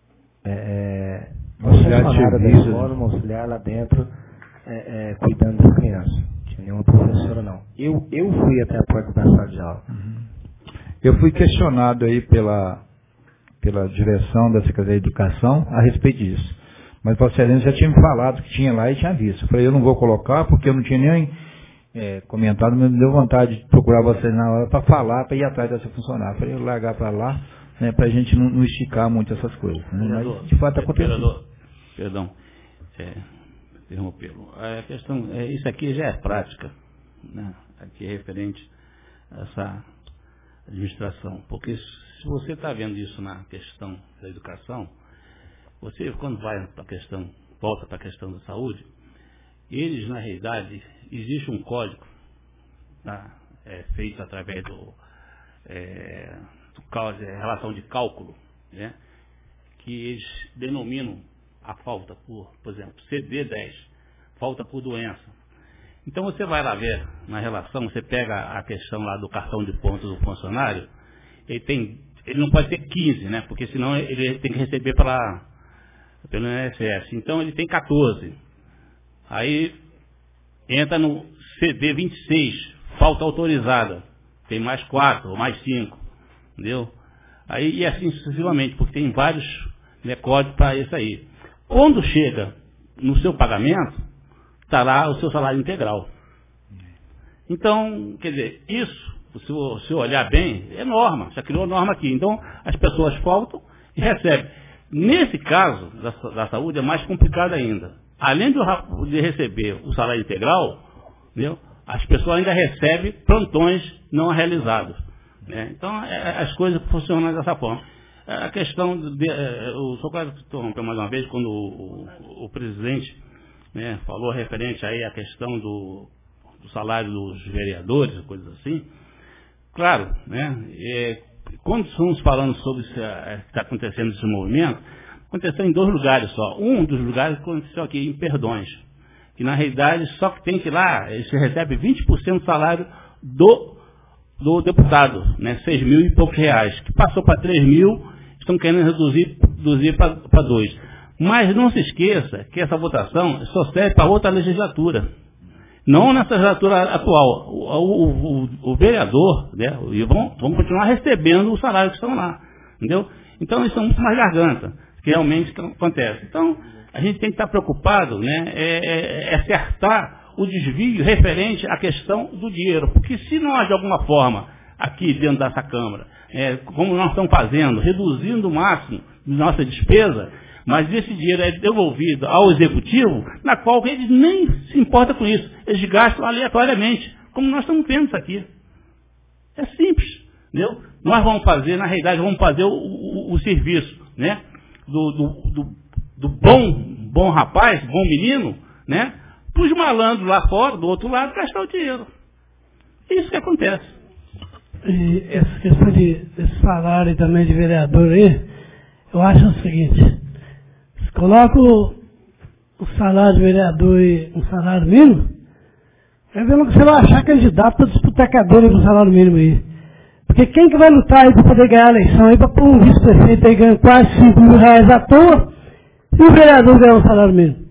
funcionária da escola, uma auxiliar lá dentro, cuidando das crianças. Não tinha nenhuma professora, não. Eu fui até a porta da sala de aula. Eu fui questionado aí pela direção da Secretaria de Educação a respeito disso. Mas o Excelência já tinha me falado que tinha lá e tinha visto. Eu falei, eu não vou colocar porque eu não tinha nem comentado, mas me deu vontade de procurar vocês na hora para falar, para ir atrás dessa funcionária. Eu falei, eu largar para lá, né, para a gente não esticar muito essas coisas. Né? Mas, de fato, aconteceu. Perdão, interrompê-lo. A questão, isso aqui já é prática, né? Aqui é referente a essa administração. Porque se você está vendo isso na questão da educação, você, quando vai para a questão, volta para a questão da saúde, eles, na realidade, existe um código, tá, feito através do relação de cálculo, né, que eles denominam a falta por exemplo, CD10, falta por doença. Então você vai lá ver na relação, você pega a questão lá do cartão de pontos do funcionário, ele não pode ter 15, né, porque senão ele tem que receber pelo INSS. Então ele tem 14. Aí entra no CD 26, falta autorizada. Tem mais 4 ou mais 5. Entendeu? Aí, e assim sucessivamente, porque tem vários códigos para isso aí. Quando chega no seu pagamento, está lá o seu salário integral. Então, quer dizer, isso, se olhar bem, é norma. Já criou norma aqui. Então, as pessoas faltam e recebem. Nesse caso da saúde é mais complicado ainda. Além de receber o salário integral, entendeu? As pessoas ainda recebem plantões não realizados. Né? Então, as coisas funcionam dessa forma. A questão, eu só quero interromper mais uma vez, quando o presidente, né, falou referente aí à questão do salário dos vereadores, coisas assim. Claro, né, quando estamos falando sobre o que está acontecendo nesse movimento, aconteceu em 2 lugares só. Um dos lugares aconteceu aqui em Perdões, que na realidade só que tem que ir lá, você recebe 20% do salário do deputado, né, 6 mil e poucos reais, que passou para 3 mil, estão querendo reduzir para 2. Mas não se esqueça que essa votação só serve para outra legislatura. Não nessa legislatura atual. O vereador, né, vão continuar recebendo o salário que estão lá. Entendeu? Então eles são muito mais garganta, que realmente acontece. Então, a gente tem que estar preocupado, né, acertar o desvio referente à questão do dinheiro. Porque se nós, de alguma forma, aqui dentro dessa Câmara, como nós estamos fazendo, reduzindo o máximo de nossa despesa, mas esse dinheiro é devolvido ao Executivo, na qual eles nem se importam com isso. Eles gastam aleatoriamente, como nós estamos vendo isso aqui. É simples, entendeu? Nós vamos fazer, na realidade, vamos fazer o serviço, né, do bom rapaz, bom menino, né, para os malandros lá fora, do outro lado, gastar o dinheiro. É isso que acontece. E essa questão desse salário também de vereador aí, eu acho o seguinte: se coloca o salário de vereador e um salário mínimo, é vendo que você vai achar candidato para disputar cadeira com o salário mínimo aí. Porque quem que vai lutar aí para poder ganhar a eleição aí, para pôr um vice-prefeito aí ganhando quase 5 mil reais à toa, e o vereador ganhar um salário mínimo?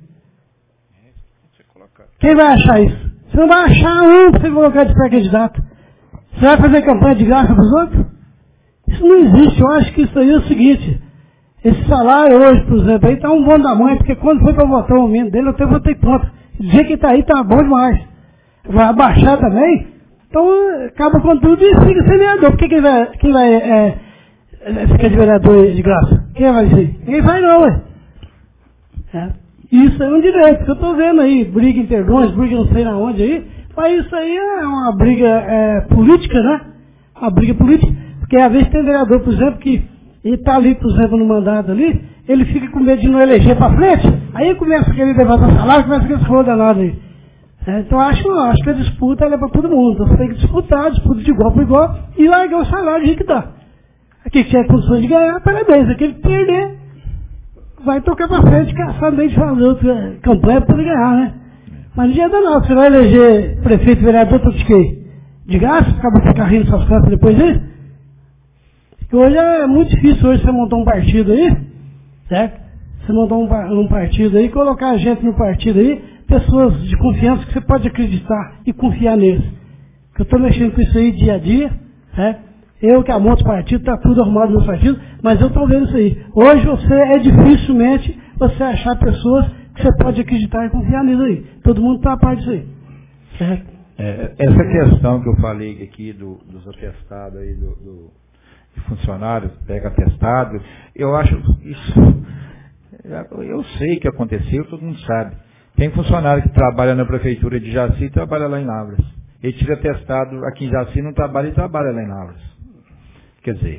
Quem vai achar isso? Você não vai achar um para você colocar de pré-candidato. Você vai fazer campanha de graça para os outros? Isso não existe. Eu acho que isso aí é o seguinte. Esse salário hoje, por exemplo, aí está um bom da mãe, porque quando foi para votar o aumento dele, eu até votei contra. Dizer que está aí está bom demais. Vai abaixar também, então acaba com tudo e fica sem vereador. Por que quem vai ficar de vereador de graça? Quem vai ser? Ninguém vai não, ué. Isso é um direito, que eu estou vendo aí, briga interdões, briga não sei na onde aí, mas isso aí é uma briga política, né? Uma briga política, porque às vezes tem vereador, por exemplo, que ele está ali, por exemplo, no mandato ali, ele fica com medo de não eleger para frente, aí começa a querer levantar salário, começa a querer se for danado aí. Então acho que a disputa é para todo mundo, então você tem que disputar, disputa de igual para igual e largar o salário de que dá. Aquele que tiver condições de ganhar, parabéns, aquele que perder, vai tocar para frente, caçar meio de fazer outra campanha para poder ganhar, né? Mas não adianta não, você vai eleger prefeito, vereador, tudo de quê? De graça, acaba de ficar rindo suas costas depois aí? Porque hoje é muito difícil hoje você montar um partido aí, certo? Você montar um partido aí, colocar gente no partido aí, pessoas de confiança que você pode acreditar e confiar neles. Eu estou mexendo com isso aí dia a dia, certo? Eu que monto partido, está tudo arrumado no meu partido, mas eu estou vendo isso aí. Hoje dificilmente você achar pessoas que você pode acreditar e confiar nisso aí. Todo mundo está a par disso aí. Certo? Essa questão que eu falei aqui dos atestados aí, de funcionários, pega atestado, eu acho isso. Eu sei que aconteceu, todo mundo sabe. Tem funcionário que trabalha na prefeitura de Jaci e trabalha lá em Lavras. Ele tira atestado aqui em Jaci, não trabalha e trabalha lá em Lavras. Quer dizer,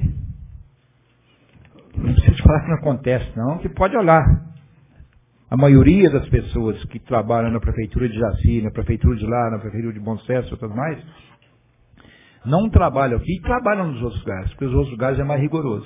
não preciso falar que não acontece não, que pode olhar. A maioria das pessoas que trabalham na prefeitura de Jaci, na prefeitura de lá, na prefeitura de Bom Sucesso e outras mais, não trabalham aqui e trabalham nos outros lugares, porque os outros lugares é mais rigoroso.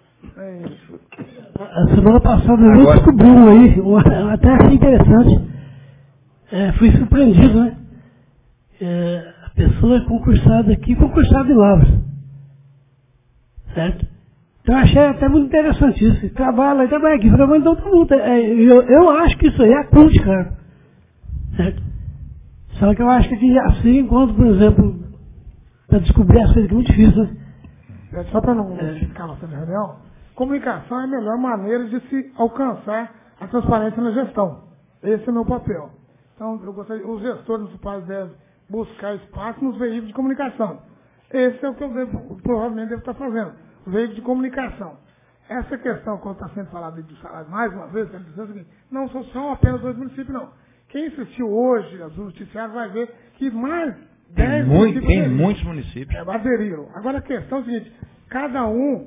A semana passada eu descobri um aí, até achei interessante. Fui surpreendido, né? A pessoa é concursada aqui, concursada em Lavras. Certo? Então eu achei até muito interessante isso. Trabalha aqui, então todo mundo. Eu acho que isso aí é cruz, cara. Certo? Só que eu acho que assim, enquanto, por exemplo, para descobrir as coisas que é muito difícil, né? Só para não ficar na reunião, comunicação é a melhor maneira de se alcançar a transparência na gestão. Esse é o meu papel. Então, eu gostaria, os gestores municipais devem buscar espaço nos veículos de comunicação. Esse é o que eu provavelmente devo estar fazendo. O veículo de comunicação. Essa questão, quando está sendo falada de salário, mais uma vez, quero dizer o seguinte, não são apenas 2 municípios, não. Quem assistiu hoje aos noticiários vai ver que mais 10 municípios... Tem muitos municípios. Aderiram. Agora a questão é a seguinte, cada um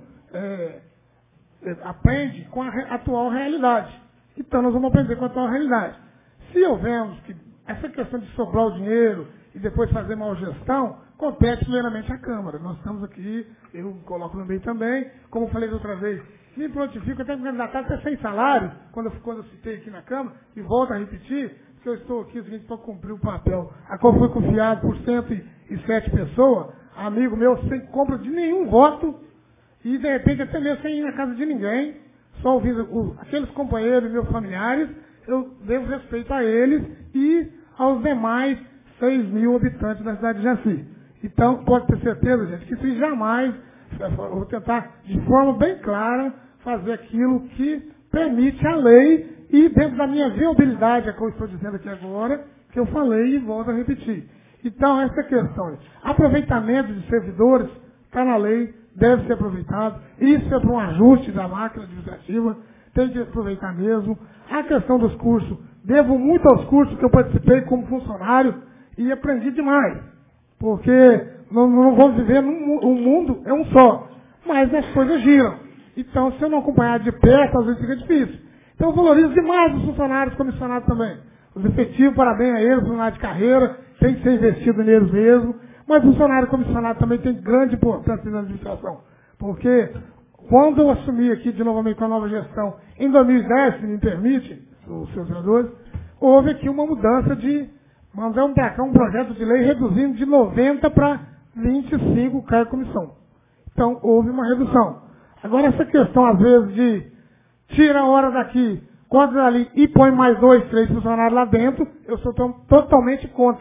aprende com a atual realidade. Então nós vamos aprender com a atual realidade. Se houvermos que essa questão de sobrar o dinheiro e depois fazer mal gestão, compete primeiramente à Câmara. Nós estamos aqui, eu coloco no meio também, como eu falei da outra vez, me prontifico até me candidatar até sem salário, quando eu citei aqui na Câmara, e volto a repetir, que eu estou aqui para cumprir o papel, a qual foi confiado por 107 pessoas, amigo meu, sem compra de nenhum voto, e de repente até mesmo sem ir na casa de ninguém, só ouvindo aqueles companheiros e meus familiares, eu devo respeito a eles e aos demais 6 mil habitantes da cidade de Jaci. Então, pode ter certeza, gente, que isso jamais, eu vou tentar, de forma bem clara, fazer aquilo que permite a lei e dentro da minha viabilidade, é o que eu estou dizendo aqui agora, que eu falei e volto a repetir. Então, essa questão, aproveitamento de servidores, está na lei, deve ser aproveitado. Isso é para um ajuste da máquina administrativa, tem que aproveitar mesmo. A questão dos cursos, devo muito aos cursos que eu participei como funcionário e aprendi demais. Porque não vamos viver o mundo é um só, mas as coisas giram. Então, se eu não acompanhar de perto, às vezes fica difícil. Então, eu valorizo demais os funcionários comissionados também. Os efetivos, parabéns a eles, funcionários de carreira, tem que ser investido neles mesmo. Mas o funcionário comissionado também tem grande importância na administração. Porque quando eu assumi aqui de novamente com a nova gestão, em 2010, se me permite, os seus senadores, houve aqui uma mudança de mandamos para cá um projeto de lei reduzindo de 90 para 25 cargos de comissão. Então, houve uma redução. Agora, essa questão, às vezes, de tira a hora daqui, corta dali e põe mais 2, 3 funcionários lá dentro, eu sou totalmente contra.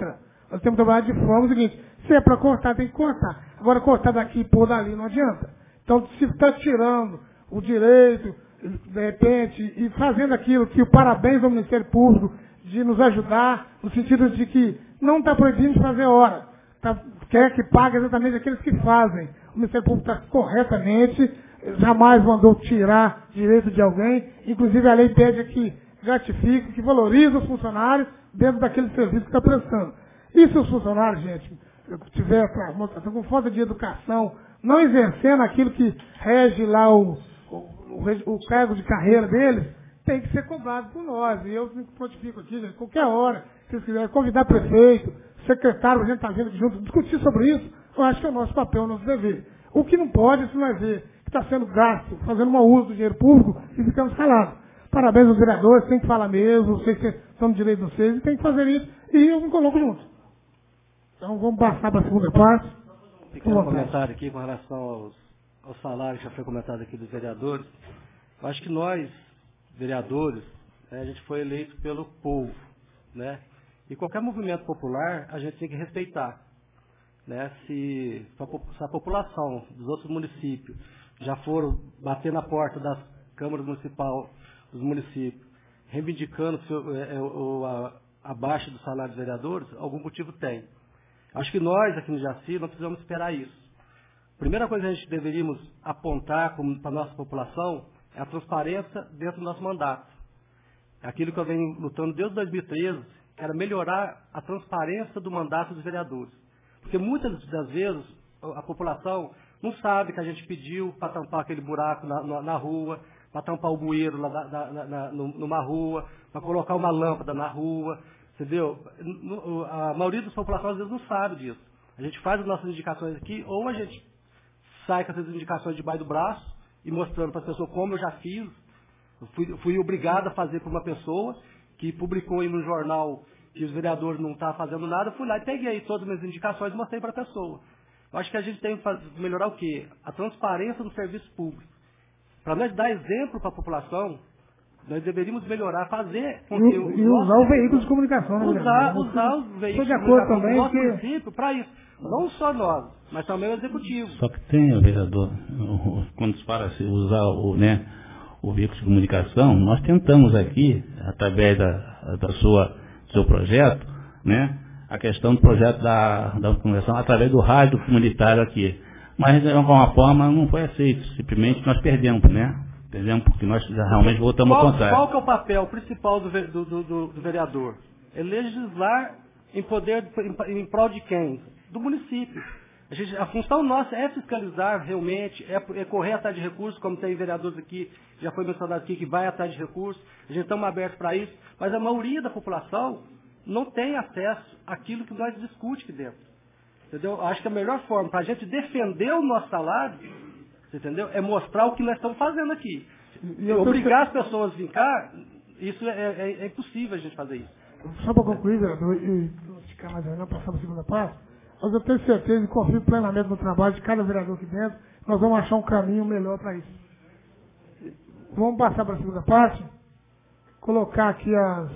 Nós temos que trabalhar de forma seguinte, se é para cortar, tem que cortar. Agora, cortar daqui e pôr dali não adianta. Então, se está tirando o direito, de repente, e fazendo aquilo que o parabéns ao Ministério Público de nos ajudar, no sentido de que não está proibindo de fazer hora. Quer que pague exatamente aqueles que fazem. O Ministério Público está corretamente, jamais mandou tirar direito de alguém. Inclusive, a lei pede que gratifique, que valorize os funcionários dentro daquele serviço que está prestando. E se os funcionários, gente, tiver com falta de educação, não exercendo aquilo que rege lá o cargo de carreira deles, tem que ser cobrado por nós. E eu me prontifico aqui, gente, qualquer hora, se vocês quiserem convidar prefeito, secretário, a gente está vendo aqui junto, discutir sobre isso, eu acho que é o nosso papel, o nosso dever. O que não pode, se nós ver que está sendo gasto, fazendo mau uso do dinheiro público, e ficamos calados. Parabéns aos vereadores, tem que falar mesmo, vocês que estão no direito de vocês, e tem que fazer isso, e eu me coloco junto. Então vamos passar para a segunda parte. Pequeno comentário aqui com relação aos salários que já foi comentado aqui dos vereadores. Eu acho que nós, vereadores, a gente foi eleito pelo povo, né? E qualquer movimento popular a gente tem que respeitar, né? Se a população dos outros municípios já foram bater na porta das câmaras municipais dos municípios, reivindicando a baixa do salário dos vereadores, algum motivo tem. Acho que nós, aqui no Jaci, não precisamos esperar isso. A primeira coisa que a gente deveríamos apontar para a nossa população é a transparência dentro do nosso mandato. Aquilo que eu venho lutando desde 2013, era melhorar a transparência do mandato dos vereadores. Porque muitas das vezes a população não sabe que a gente pediu para tampar aquele buraco na rua, para tampar o bueiro lá numa rua, para colocar uma lâmpada na rua, entendeu? A maioria das populações às vezes não sabe disso. A gente faz as nossas indicações aqui, ou a gente sai com essas indicações debaixo do braço e mostrando para as pessoas como eu já fiz. Eu fui obrigado a fazer para uma pessoa que publicou aí no jornal que os vereadores não estavam fazendo nada, eu fui lá e peguei todas as minhas indicações e mostrei para a pessoa. Eu acho que a gente tem que melhorar o quê? A transparência do serviço público. Para nós dar exemplo para a população, nós deveríamos melhorar, fazer com que usar o veículo de comunicação, né? Usar os veículos de comunicação do nosso município para isso. Não só nós, mas também o executivo. Só que tem, vereador, quando se fala assim, usar o veículo de comunicação, nós tentamos aqui, através do seu projeto, né, a questão do projeto da comunicação, através do rádio comunitário aqui. Mas, de alguma forma, não foi aceito. Simplesmente nós perdemos, né? Perdemos porque nós já realmente voltamos ao contrário. Qual que é o papel principal do vereador? É legislar em prol de quem? Do município. A função nossa é fiscalizar realmente, é correr atrás de recursos, como tem vereadores aqui, já foi mencionado aqui, que vai atrás de recursos. A gente estamos abertos para isso, mas a maioria da população não tem acesso àquilo que nós discutimos aqui dentro. Entendeu? Acho que a melhor forma para a gente defender o nosso salário, entendeu? É mostrar o que nós estamos fazendo aqui. E obrigar as pessoas a vir cá, isso é impossível a gente fazer isso. Só para concluir, vereador, e não ficar mais ainda, passar para a segunda parte, mas eu tenho certeza e confio plenamente no trabalho de cada vereador aqui dentro, nós vamos achar um caminho melhor para isso. Vamos passar para a segunda parte, colocar aqui as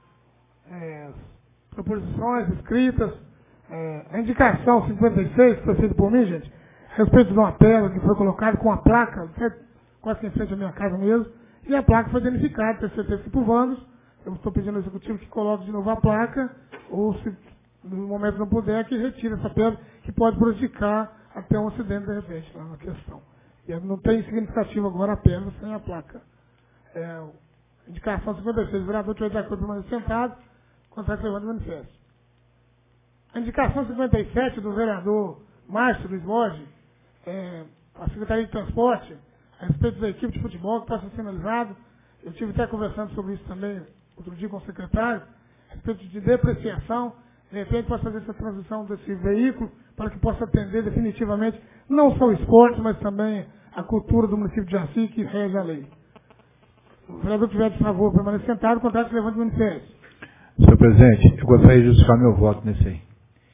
proposições escritas, a indicação 56, que foi feita por mim, gente, a respeito de uma tela que foi colocada com a placa, quase que em frente à minha casa mesmo, e a placa foi danificada, tenho certeza que por vândalos. Eu estou pedindo ao executivo que coloque de novo a placa, ou se no momento não puder, que retire essa pedra, que pode prejudicar até um acidente de repente, lá na questão. E não tem significativo agora a pedra sem a placa. Indicação 56, o vereador tiver de acordo permanecer sentado, contrato levando o manifesto. A indicação 57 do vereador Márcio Luiz Borges, a Secretaria de Transporte, a respeito da equipe de futebol que pode ser sinalizado. Eu estive até conversando sobre isso também outro dia com o secretário, a respeito de depreciação. De repente, possa fazer essa transição desse veículo para que possa atender definitivamente não só o esporte, mas também a cultura do município de Jaci, que rege a lei. O vereador tiver de favor permanecer sentado, o contrato levante o manifesto. Senhor presidente, eu gostaria de justificar meu voto nesse aí.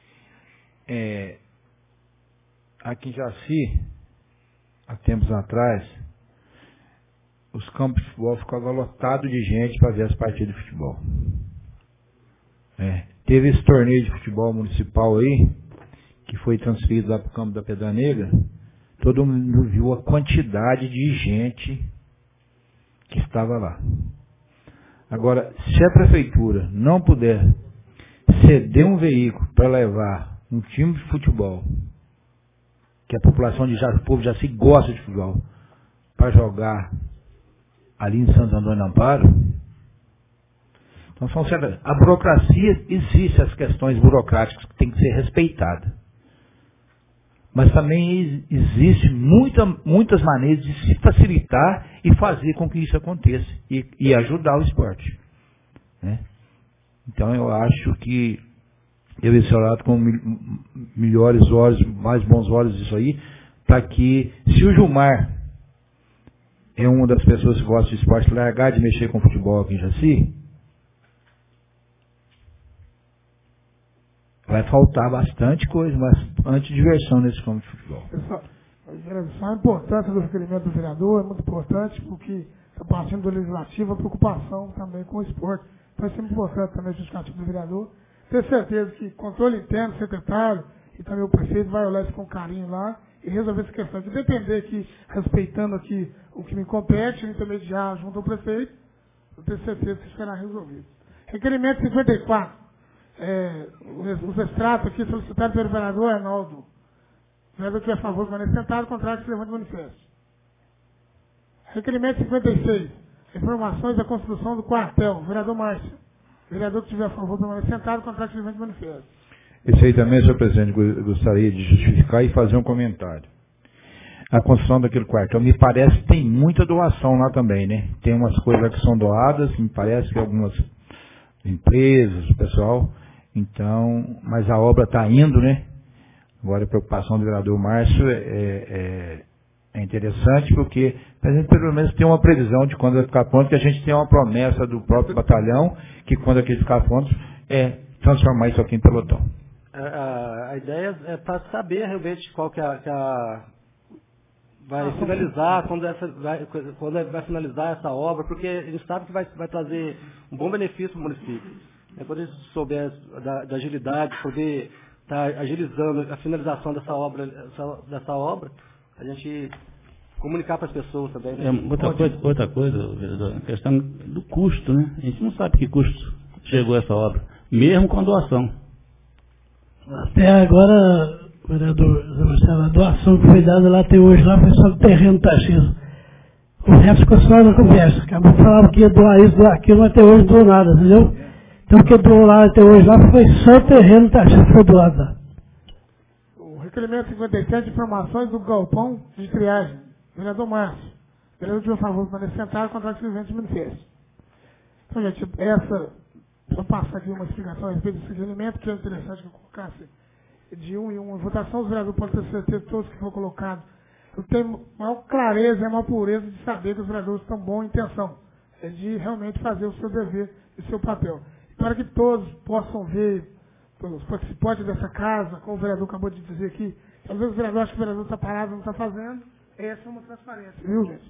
Aqui em Jaci, há tempos atrás, os campos de futebol ficavam lotados de gente para ver as partidas de futebol. Teve esse torneio de futebol municipal aí, que foi transferido lá para o campo da Pedra Negra. Todo mundo viu a quantidade de gente que estava lá. Agora, se a prefeitura não puder ceder um veículo para levar um time de futebol, que a população o povo já se gosta de futebol, para jogar ali em Santo Antônio do Amparo, então a burocracia, existe as questões burocráticas que têm que ser respeitadas. Mas também existe muitas maneiras de se facilitar e fazer com que isso aconteça e ajudar o esporte, né? Então eu acho que eu esse relato com melhores olhos, mais bons olhos disso aí, para que, se o Gilmar é uma das pessoas que gosta de esporte, largar de mexer com futebol aqui em Jaci, vai faltar bastante coisa, bastante diversão nesse campo de futebol. Pessoal, a importância do requerimento do vereador é muito importante, porque está partindo do legislativo a preocupação também com o esporte. Então é sempre importante também o justificativo do vereador. Tenho certeza que controle interno, secretário e também o prefeito vai olhar isso com carinho lá e resolver essa questão. De depender aqui, respeitando aqui o que me compete, intermediar junto ao prefeito, eu tenho certeza que isso será resolvido. Requerimento 54. Os extratos aqui solicitados pelo vereador Arnaldo. O vereador que é a favor, permanece sentado, contrário que se levante manifesto. Requerimento 56. Informações da construção do quartel. Vereador Márcio. Vereador que estiver a favor, permanece sentado, contrário que se levante manifesto. Esse aí também, senhor presidente, eu gostaria de justificar e fazer um comentário. A construção daquele quartel, me parece que tem muita doação lá também, né? Tem umas coisas que são doadas, me parece que algumas empresas, o pessoal. Então, mas a obra está indo, né? Agora a preocupação do vereador Márcio é interessante, porque a gente pelo menos tem uma previsão de quando vai ficar pronto, que a gente tem uma promessa do próprio batalhão, que quando aquele ficar pronto, é transformar isso aqui em pelotão. A ideia é para saber realmente qual que vai finalizar, quando vai finalizar essa obra, porque a gente sabe que vai trazer um bom benefício para o município. Quando a gente souber da agilidade, poder estar agilizando a finalização dessa obra, a gente comunicar para as pessoas também. Né? Outra coisa, vereador, a questão do custo, né? A gente não sabe que custo chegou essa obra, mesmo com a doação. Até agora, vereador Zé Marcelo, a doação que foi dada lá até hoje, lá foi só do terreno Taxis. O resto ficou só na conversa. Acabou falando que ia doar isso, doar aquilo, mas até hoje não doou nada, entendeu? Então o que doou lá até hoje lá foi só o terreno Taxis que foi doado lá. O requerimento 57 de informações do galpão de triagem. Vereador Márcio. Vereador de favor, permanecer sentado, contrato de evento de manifesto. Então, gente, vou passar aqui uma explicação a respeito desse requerimento, que é interessante que eu colocasse de um em uma votação. Os vereadores podem ter certeza que todos que foram colocados, eu tenho maior clareza e maior pureza de saber que os vereadores estão bom em intenção, de realmente fazer o seu dever e o seu papel. Para que todos possam ver, os participantes dessa casa, como o vereador acabou de dizer aqui, às vezes o vereador acha que o vereador está parado, não está fazendo, essa é uma transparência, viu, gente?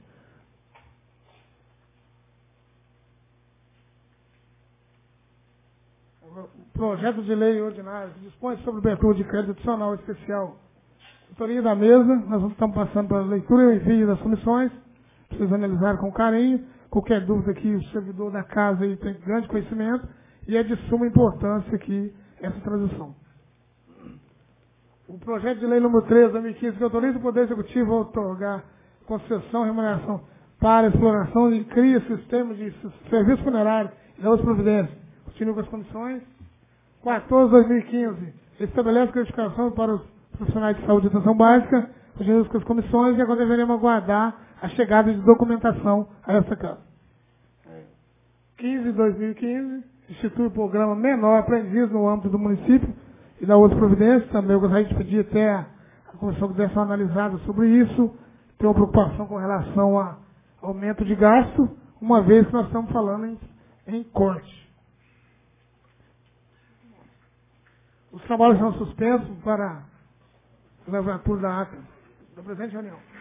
O projeto de lei ordinário dispõe sobre abertura de crédito adicional especial. Autoria da mesa, nós estamos passando para a leitura e o envio das comissões, para vocês analisarem com carinho. Qualquer dúvida aqui, o servidor da casa aí tem grande conhecimento e é de suma importância aqui essa transição. O projeto de lei número 13, 2015, que autoriza o Poder Executivo a otorgar concessão e remuneração para exploração e cria sistema de serviço funerário e outras providências. Continua com as condições. 14, 2015, estabelece gratificação para os profissionais de saúde e atenção básica, continua com as comissões, e agora deveremos aguardar a chegada de documentação a essa casa. 15, 2015, institui o programa Menor Aprendiz no âmbito do município e da outra providência. Também eu gostaria de pedir até a comissão que deve ser analisada sobre isso, tem uma preocupação com relação a aumento de gasto, uma vez que nós estamos falando em corte. Os trabalhos são suspensos para a levatura da ata da presente reunião.